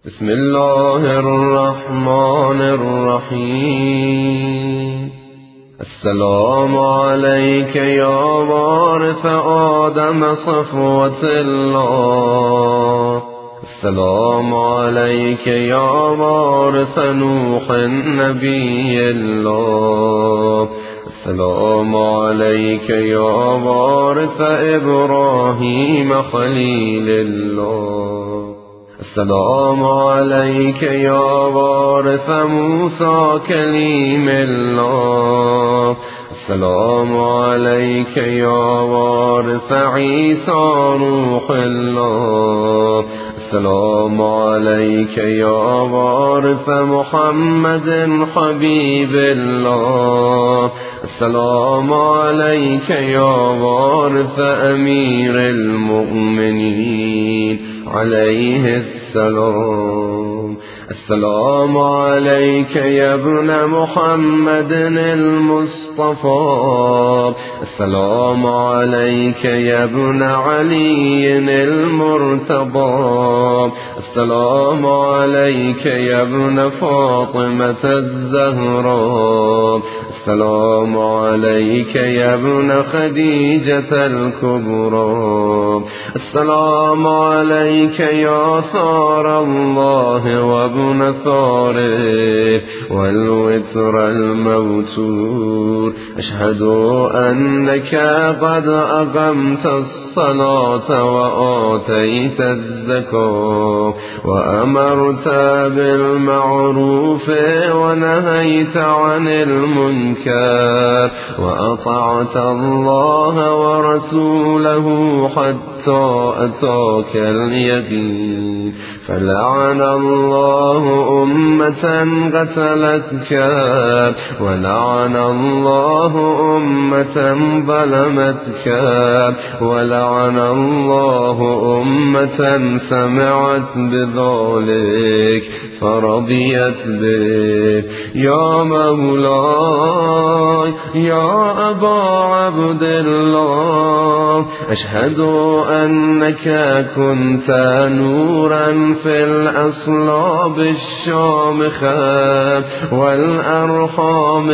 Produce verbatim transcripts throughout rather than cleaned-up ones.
بسم الله الرحمن الرحيم. السلام عليك يا وارث آدم صفوة الله. السلام عليك يا وارث نوح نبي الله. السلام عليك يا وارث إبراهيم خليل الله. السلام عليك يا وارث موسى كليم الله. السلام عليك يا وارث عيسى روح الله. السلام عليك يا وارث محمد حبيب الله. السلام عليك يا وارث أمير المؤمنين عليه السلام. السلام عليك يا ابن محمد المصطفى. السلام عليك يا ابن علي المرتضى. السلام عليك يا ابن فاطمة الزهراء. السلام عليك يا ابن خديجة الكبرى. السلام عليك يا ثار الله وابن ثاره والوتر الموتور. أشهد أنك قد أقمت الصلاة وآتيت الزكاة وأمرت بالمعروف ونهيت عن المنكر وأطعت الله ورسوله حتى أتاك اليقين. فلعن الله أمة قتلتك ولعن الله أمة ظلمتك ولعن الله أمة سمعت بذلك فرضيت به. يا مولاي يا أبا عبد الله، أشهد أنك كنت نورا في الأصلاب الشامخة والأرحام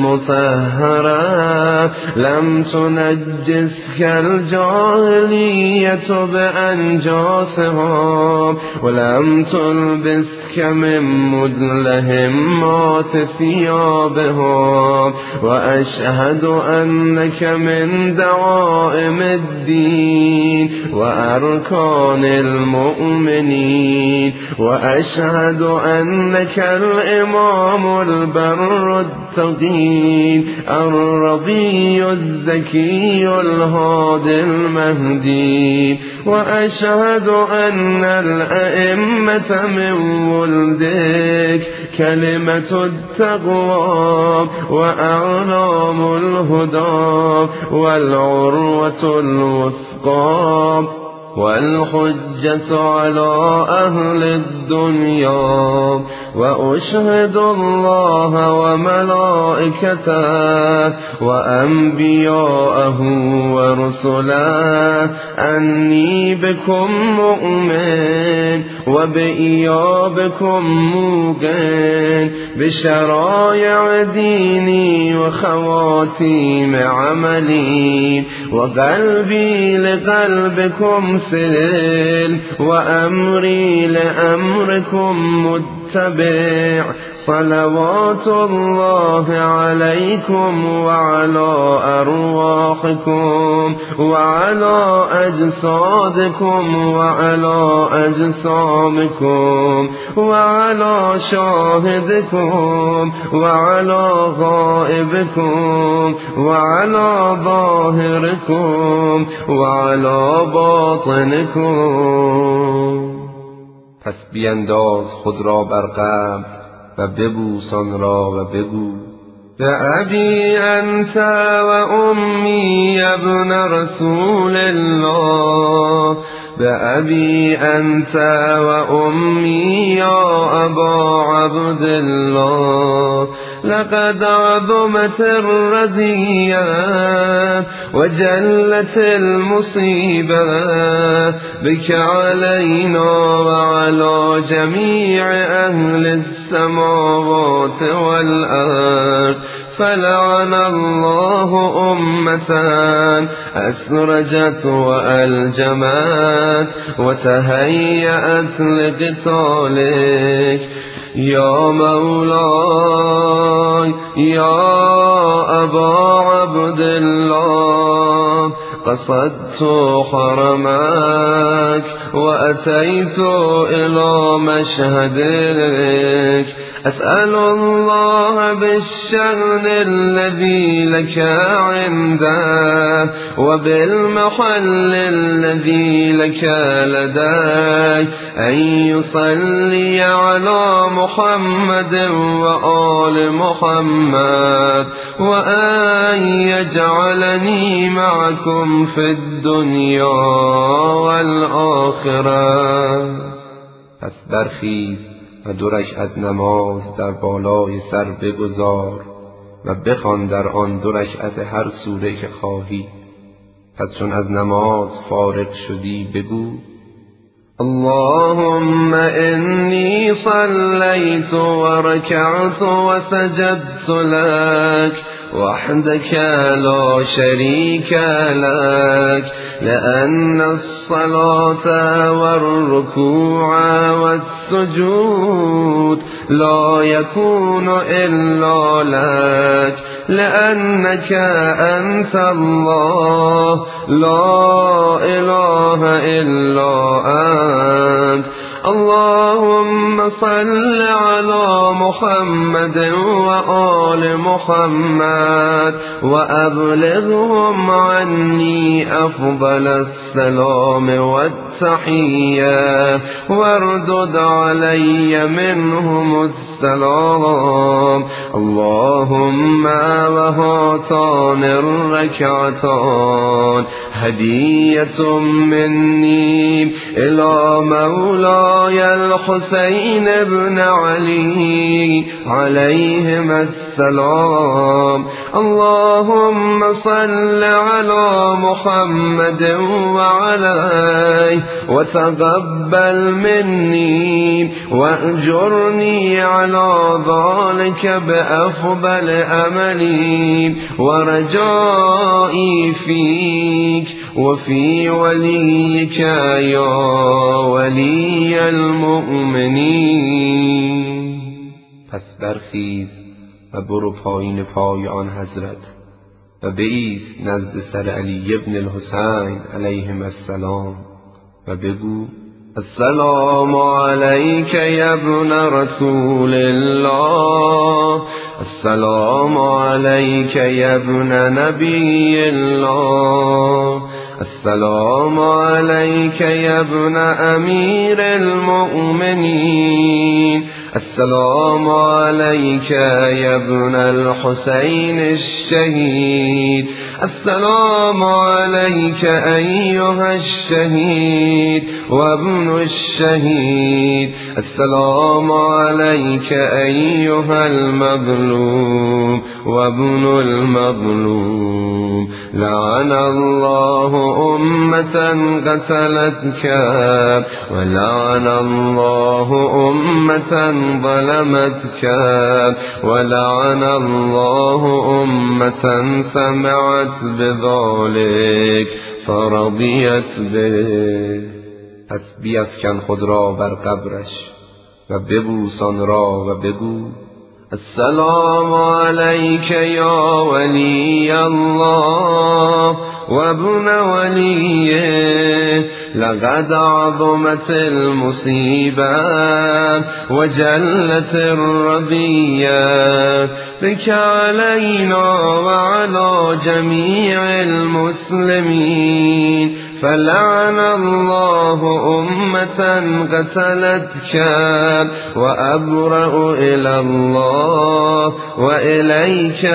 المطهرة. لم تنجسك الجاهلية بأنجاسها ولم تلبسك من مدلهمات ثيابها. وأشهد أنك من دعائم الدين وأركان المؤمنين. وأشهد أنك الإمام البر التقي الرضي الزكي الهادي المهدي. وأشهد أن الأئمة من ولدك كلمة التقوى وأعلام الهدى والعروة الوثقى والحجة على أهل الدنيا. وأشهد الله وملائكته وأنبياءه ورسله أني بكم مؤمن وبإيابكم موقن بشرايع ديني وخواتيم عملي. وقلبي لقلبكم سليل وأمري لأمركم متبع. صلوات الله عليكم وعلى أرواحكم وعلى أجسادكم وعلى أجسامكم وعلى شاهدكم وعلى غائبكم وعلى ظاهركم وعلى باطنكم. پس بینداز خود را بر قبر و ببوسان را و بگو: بأبي أنت وأمي يا ابن رسول الله. بأبي أنت وأمي يا أبا عبد الله. لقد عظمت الرزية وجلت المصيبة بك علينا وعلى جميع أهل السماوات والأرض. فلعن الله أمة أسرجت وألجمت وتهيأت لقتالك. يا مولاي يا أبا عبد الله، قصدت حرمك وأتيت إلى مشهدك، أسأل الله بالشأن الذي لك عنده وبالمحل الذي لك لديك أن يصلي على محمد وآل محمد، وأن يجعلني معكم في الدنيا والآخرة. پس برخیز و دو رکعت نماز در بالای سر بگذار و بخوان در آن دو رکعت هر سوره که خواهی. پس چون از نماز فارغ شدی بگو: اللهم إني صليت وركعت وسجدت لك وحدك لا شريك لك، لأن الصلاة والركوع والسجود لا يكون إلا لك، لأنك أنت الله لا إله إلا أنت. اللهم صل على محمد وآل محمد وأبلغهم عني أفضل السلام والتحية واردد علي منهم السلام. اللهم وهاتان الركعتان هدية مني إلى مولاي الحسين بن علي عليهما السلام. اللهم صل على محمد وعليه وتقبل مني وأجرني على ذلك بأفضل أملي ورجائي فيك وفي وليك يا ولي المؤمنين. پس برخیز و برو پایین پای آن حضرت و بایست نزد سر علی ابن الحسین علیهم السلام و بگو: السلام عليك يا ابن رسول الله، السلام عليك يا ابن نبي الله، السلام عليك يا ابن أمير المؤمنين، السلام عليك يا ابن الحسين الشهيد، السلام عليك أيها الشهيد وابن الشهيد، السلام عليك أيها المظلوم وابن المظلوم. لعن الله أمة قتلتك ولعن الله أمة ظلمتك ولعن الله أمة سمعت بذلك فرضيت به. پس بیفکن خود را بر قبرش و ببوسان را و بگو: السلام عليك يا ولي الله وابن وليه، لقد عظمت المصيبة وجلت الرضية بك علينا وعلى جميع المسلمين. فلعن الله أمة قتلتك وأبرأ إلى الله وإليك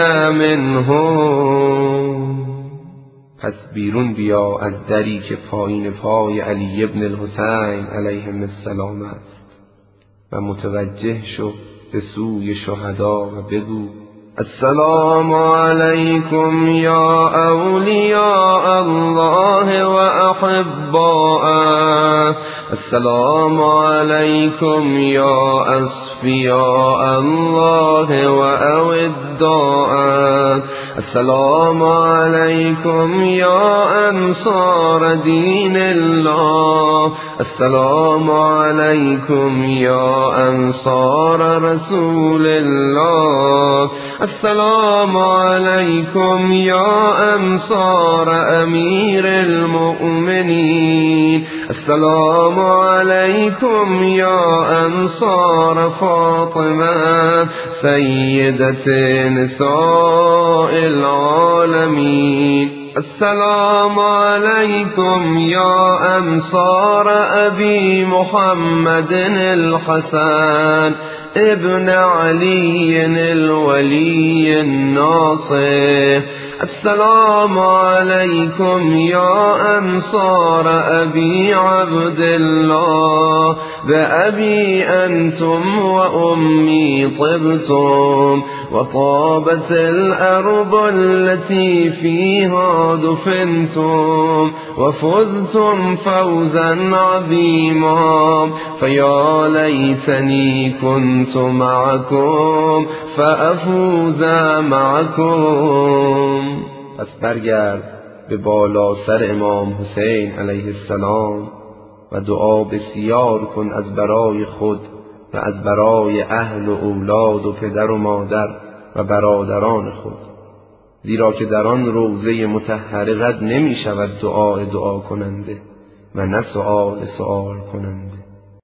منهم. پس بیرون بیا از دری که پایین پای علی ابن الحسین علیهم السلام است و متوجه شو به سوی شهدا و بگو: السلام عليكم يا أولياء الله وأحباءه. السلام عليكم يا أصفياء الله وأوداءه. السلام عليكم يا أنصار دين الله. السلام عليكم يا أنصار رسول الله. السلام عليكم يا أنصار أمير المؤمنين. السلام عليكم يا أنصار فاطمة سيدة نساء العالمين. السلام عليكم يا أنصار أبي محمد الحسن ابن علي الولي الناصر. السلام عليكم يا أنصار أبي عبد الله بأبي أنتم وأمي طبتم وطابت الأرض التي فيها دفنتم وفزتم فوزا عظيما. فيا ليتني كنت معكم فأفوز معكم. پس برگرد به بالا سر امام حسین علیه السلام و دعا بسیار کن از برای خود و از برای اهل و اولاد و پدر و مادر و برادران خود، زیرا که در آن روضه مطهره رد نمی شود دعای دعا کننده و نه سؤال سؤال کننده.